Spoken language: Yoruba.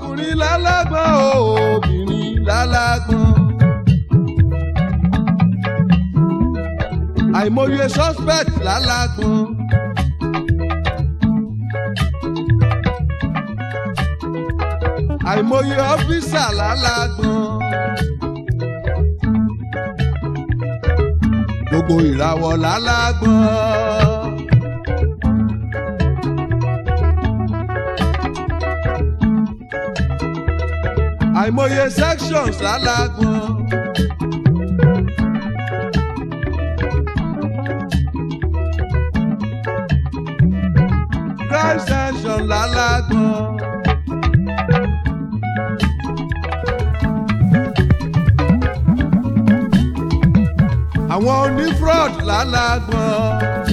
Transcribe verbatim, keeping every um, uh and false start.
ọkùnrin lálágbọ́n obìnrin lálágbọ́n. àìmọye suspect lálágbọ́n. àìmọye ọ́fíìsà lálágbọ́n. gbogbo ìràwọ̀ lálágbọ́n. àìmọye sections lálágbọ́n. crime section lálágbọ́n. àwọn onífraud lálágbọ́n.